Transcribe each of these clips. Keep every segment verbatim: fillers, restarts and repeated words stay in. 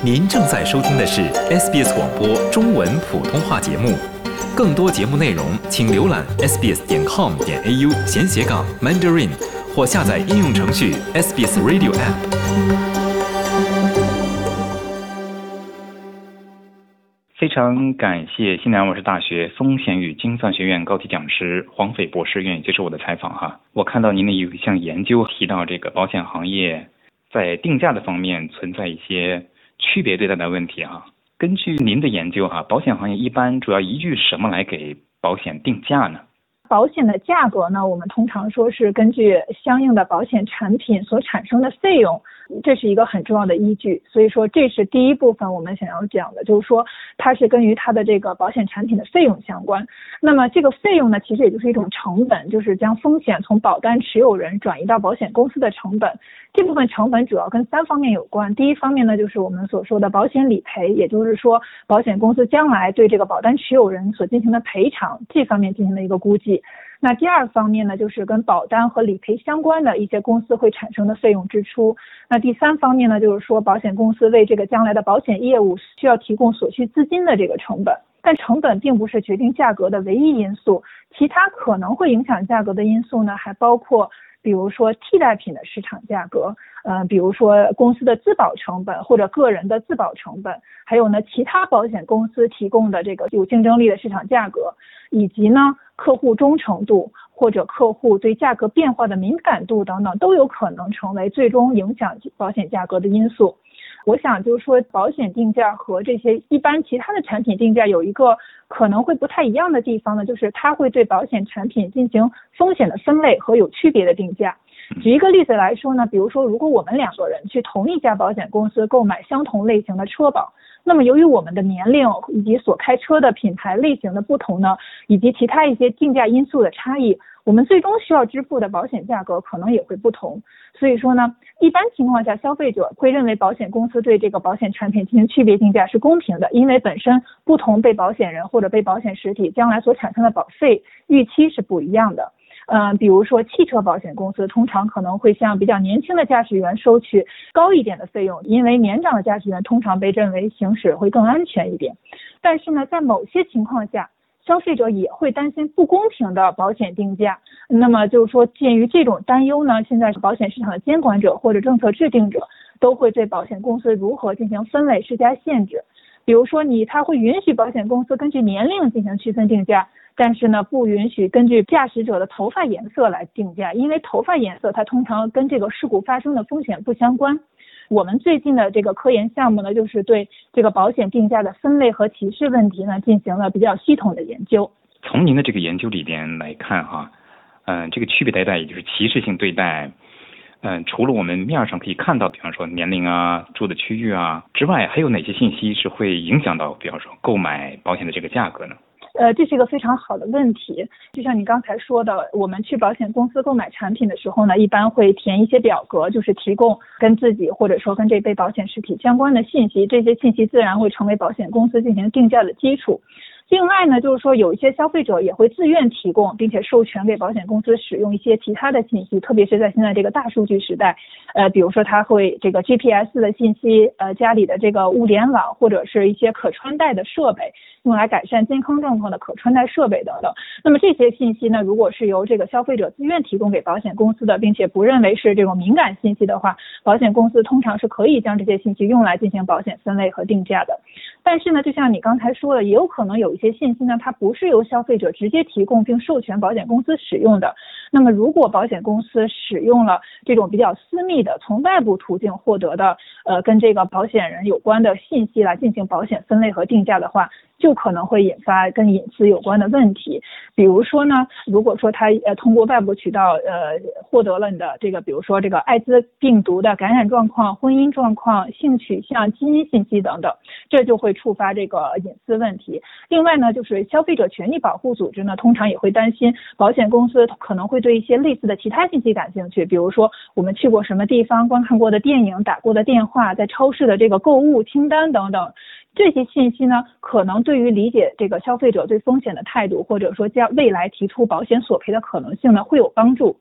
您正在收听的是 S B S 广播中文普通话节目，更多节目内容请浏览 s b s 点 com 点 a u 闲斜杠 Mandarin 或下载应用程序 S B S Radio App。 非常感谢西南安沃市大学风险与精算学院高级讲师黄斐博士愿意接受我的采访哈。我看到您的有一项研究提到这个保险行业在定价的方面存在一些区别对待的问题哈。根据您的研究哈，保险行业一般主要依据什么来给保险定价呢？ 保险的价格呢，我们通常说是根据相应的保险产品所产生的费用，这是一个很重要的依据。所以说这是第一部分我们想要讲的，就是说它是根于它的这个保险产品的费用相关。那么这个费用呢，其实也就是一种成本，就是将风险从保单持有人转移到保险公司的成本。这部分成本主要跟三方面有关。第一方面呢，就是我们所说的保险理赔，也就是说保险公司将来对这个保单持有人所进行的赔偿，这方面进行了一个估计。那第二方面呢，就是跟保单和理赔相关的一些公司会产生的费用支出。那第三方面呢，就是说保险公司为这个将来的保险业务需要提供所需资金的这个成本。但成本并不是决定价格的唯一因素，其他可能会影响价格的因素呢，还包括比如说替代品的市场价格，呃，比如说公司的自保成本或者个人的自保成本，还有呢其他保险公司提供的这个有竞争力的市场价格，以及呢客户忠诚度或者客户对价格变化的敏感度等等，都有可能成为最终影响保险价格的因素。我想就是说保险定价和这些一般其他的产品定价有一个可能会不太一样的地方呢，就是它会对保险产品进行风险的分类和有区别的定价。举一个例子来说呢，比如说如果我们两个人去同一家保险公司购买相同类型的车保，那么由于我们的年龄以及所开车的品牌类型的不同呢，以及其他一些定价因素的差异，我们最终需要支付的保险价格可能也会不同。所以说呢，一般情况下消费者会认为保险公司对这个保险产品进行区别定价是公平的，因为本身不同被保险人或者被保险实体将来所产生的保费预期是不一样的。嗯，比如说汽车保险公司通常可能会向比较年轻的驾驶员收取高一点的费用，因为年长的驾驶员通常被认为行驶会更安全一点。但是呢，在某些情况下，消费者也会担心不公平的保险定价。那么就是说鉴于这种担忧呢，现在保险市场的监管者或者政策制定者都会对保险公司如何进行分类施加限制。比如说你他会允许保险公司根据年龄进行区分定价，但是呢不允许根据驾驶者的头发颜色来定价，因为头发颜色它通常跟这个事故发生的风险不相关。我们最近的这个科研项目呢，就是对这个保险定价的分类和歧视问题呢进行了比较系统的研究。 从您的这个研究里边来看哈，嗯、呃，这个区别对待也就是歧视性对待，嗯、呃，除了我们面上可以看到，比方说年龄啊、住的区域啊之外，还有哪些信息是会影响到，比方说购买保险的这个价格呢？ 呃，这是一个非常好的问题。就像你刚才说的，我们去保险公司购买产品的时候呢，一般会填一些表格，就是提供跟自己或者说跟这被保险实体相关的信息，这些信息自然会成为保险公司进行定价的基础。另外呢，就是说有一些消费者也会自愿提供并且授权给保险公司使用一些其他的信息，特别是在现在这个大数据时代，呃，比如说他会这个 G P S 的信息，呃，家里的这个物联网或者是一些可穿戴的设备，用来改善健康状况的可穿戴设备等等。那么这些信息呢，如果是由这个消费者自愿提供给保险公司的，并且不认为是这种敏感信息的话，保险公司通常是可以将这些信息用来进行保险分类和定价的。但是呢，就像你刚才说的，也有可能有一些信息呢，它不是由消费者直接提供并授权保险公司使用的。那么如果保险公司使用了这种比较私密的从外部途径获得的呃跟这个保险人有关的信息来进行保险分类和定价的话，就可能会引发跟隐私有关的问题。比如说呢，如果说他呃通过外部渠道呃获得了你的这个比如说这个艾滋病毒的感染状况、婚姻状况、性取向、基因信息等等，这就会触发这个隐私问题。另外呢，就是消费者权益保护组织呢，通常也会担心保险公司可能会对一些类似的其他信息感兴趣，比如说我们去过什么地方、观看过的电影、打过的电话、在超市的这个购物清单等等。这些信息呢，可能对于理解这个消费者对风险的态度，或者说将未来提出保险索赔的可能性呢，会有帮助。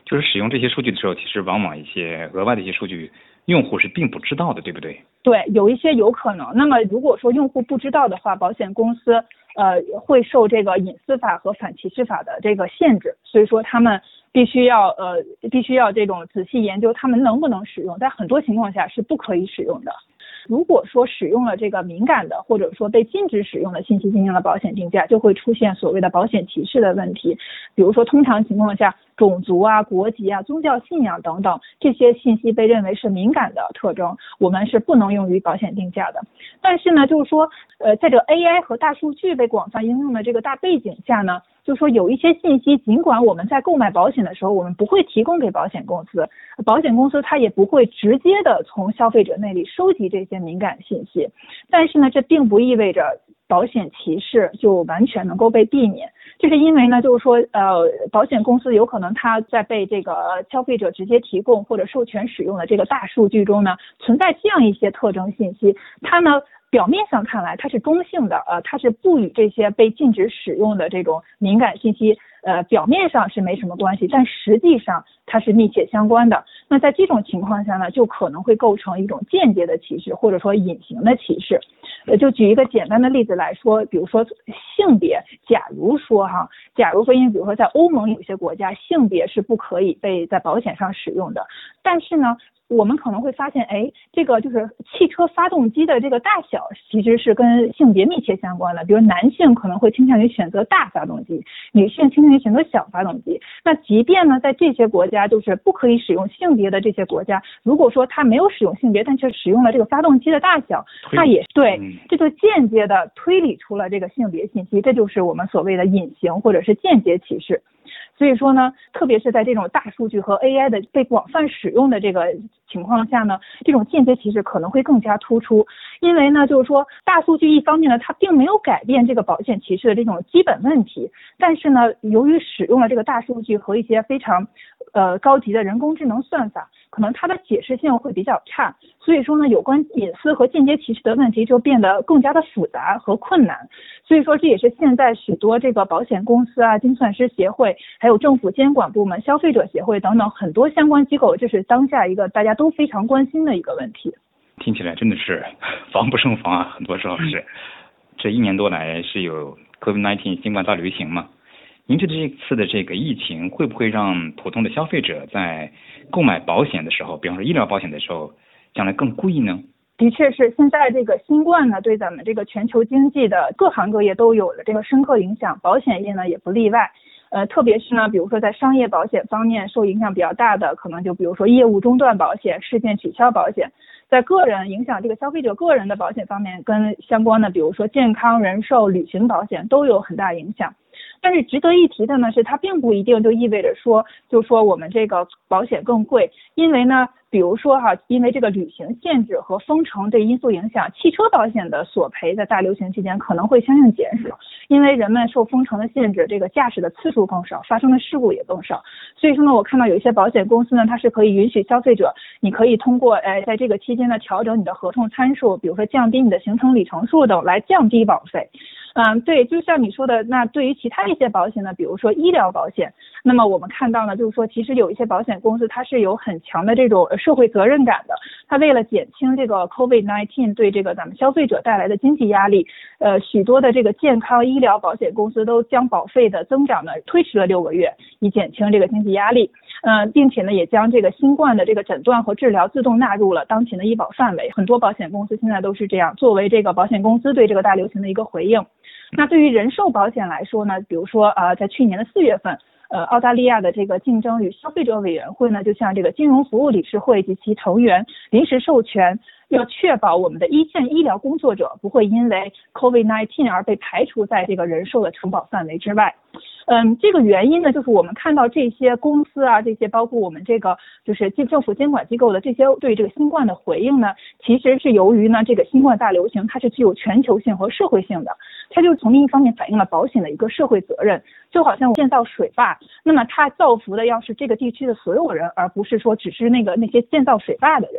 就是使用这些数据的时候，其实往往一些额外的一些数据，用户是并不知道的，对不对？ 对，有一些有可能。那么如果说用户不知道的话，保险公司呃会受这个隐私法和反歧视法的这个限制，所以说他们必须要呃必须要这种仔细研究他们能不能使用，在很多情况下是不可以使用的。如果说使用了这个敏感的或者说被禁止使用的信息进行了保险定价，就会出现所谓的保险歧视的问题。比如说通常情况下，种族啊、国籍啊、宗教信仰等等这些信息被认为是敏感的特征，我们是不能用于保险定价的。但是呢，就是说呃在这个 A I 和大数据被广泛应用的这个大背景下呢，就是说有一些信息尽管我们在购买保险的时候我们不会提供给保险公司，保险公司它也不会直接的从消费者那里收集这些敏感信息，但是呢这并不意味着保险歧视就完全能够被避免。这是因为呢就是说呃保险公司有可能它在被这个消费者直接提供或者授权使用的这个大数据中呢存在这样一些特征信息，它呢表面上看来它是中性的，呃，它是不与这些被禁止使用的这种敏感信息，呃，表面上是没什么关系，但实际上它是密切相关的。那在这种情况下呢，就可能会构成一种间接的歧视，或者说隐形的歧视。呃，就举一个简单的例子来说，比如说性别，假如说哈，假如说因为比如说在欧盟有些国家性别是不可以被在保险上使用的，但是呢，我们可能会发现，哎，这个就是汽车发动机的这个大小其实是跟性别密切相关的。比如男性可能会倾向于选择大发动机，女性倾向于选择小发动机。那即便呢，在这些国家就是不可以使用性别的这些国家，如果说它没有使用性别，但却使用了这个发动机的大小，那也对，这就间接的推理出了这个性别信息，这就是我们所谓的隐形或者是间接歧视。所以说呢，特别是在这种大数据和 A I 的被广泛使用的这个情况下呢，这种间接歧视可能会更加突出。因为呢，就是说大数据一方面呢，它并没有改变这个保险歧视的这种基本问题，但是呢，由于使用了这个大数据和一些非常呃高级的人工智能算法，可能它的解释性会比较差，所以说呢，有关隐私和间接歧视的问题就变得更加的复杂和困难。所以说这也是现在许多这个保险公司啊、精算师协会，还有政府监管部门、消费者协会等等很多相关机构，这是当下一个大家都非常关心的一个问题。 听起来真的是防不胜防啊，很多时候是。这一年多来是有 COVID 十九 新冠大流行嘛？您觉得这次的这个疫情会不会让普通的消费者在购买保险的时候，比方说医疗保险的时候，将来更贵呢？ 的确是，现在这个新冠呢，对咱们这个全球经济的各行各业都有了这个深刻影响，保险业呢也不例外。呃，特别是呢，比如说在商业保险方面受影响比较大的，可能就比如说业务中断保险、事件取消保险。在个人影响这个消费者个人的保险方面，跟相关的，比如说健康、人寿、旅行保险都有很大影响。但是值得一提的呢是，它并不一定就意味着说，就说我们这个保险更贵，因为呢，比如说哈，因为这个旅行限制和封城这因素影响，汽车保险的索赔在大流行期间可能会相应减少，因为人们受封城的限制，这个驾驶的次数更少，发生的事故也更少。所以说呢，我看到有一些保险公司呢，它是可以允许消费者，你可以通过哎在这个期间呢调整你的合同参数，比如说降低你的行程里程数等，来降低保费。嗯，对，就像你说的，那对于其他一些保险呢，比如说医疗保险，那么我们看到呢，就是说其实有一些保险公司它是有很强的这种社会责任感的，它为了减轻这个 COVID 十九 对这个咱们消费者带来的经济压力，呃，许多的这个健康医疗保险公司都将保费的增长呢推迟了六个月，以减轻这个经济压力。嗯、呃，并且呢，也将这个新冠的这个诊断和治疗自动纳入了当前的医保范围。很多保险公司现在都是这样，作为这个保险公司对这个大流行的一个回应。那对于人寿保险来说呢，比如说呃，在去年的四月份，呃，澳大利亚的这个竞争与消费者委员会呢，就向这个金融服务理事会及其成员临时授权，要确保我们的一线医疗工作者不会因为 COVID 十九 而被排除在这个人寿的承保范围之外。嗯，这个原因呢，就是我们看到这些公司啊，这些包括我们这个就是政府监管机构的这些对这个新冠的回应呢，其实是由于呢这个新冠大流行它是具有全球性和社会性的，它就从另一方面反映了保险的一个社会责任，就好像建造水坝，那么它造福的要是这个地区的所有人，而不是说只是那个那些建造水坝的人。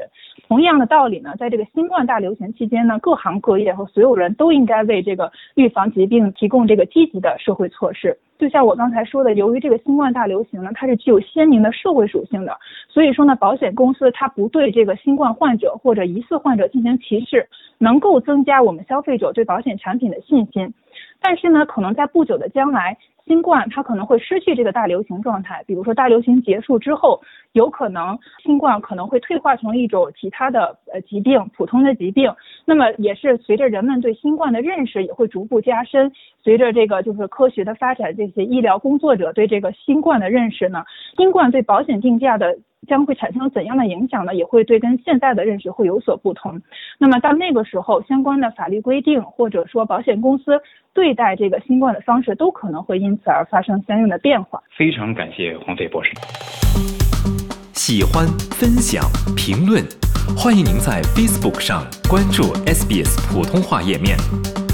同样的道理呢，在这个新冠大流行期间呢，各行各业和所有人都应该为这个预防疾病提供这个积极的社会措施。就像我刚才说的，由于这个新冠大流行呢，它是具有鲜明的社会属性的，所以说呢，保险公司它不对这个新冠患者或者疑似患者进行歧视，能够增加我们消费者对保险产品的信心。但是呢，可能在不久的将来，新冠它可能会失去这个大流行状态，比如说大流行结束之后，有可能新冠可能会退化成一种其他的呃疾病，普通的疾病。那么也是随着人们对新冠的认识也会逐步加深，随着这个就是科学的发展，这些医疗工作者对这个新冠的认识呢，新冠对保险定价的将会产生怎样的影响呢？也会对跟现在的认识会有所不同。那么到那个时候，相关的法律规定或者说保险公司对待这个新冠的方式都可能会因此而发生相应的变化。 非常感谢黄斐博士。 喜欢、分享、评论，欢迎您在 Facebook 上关注 S B S 普通话页面。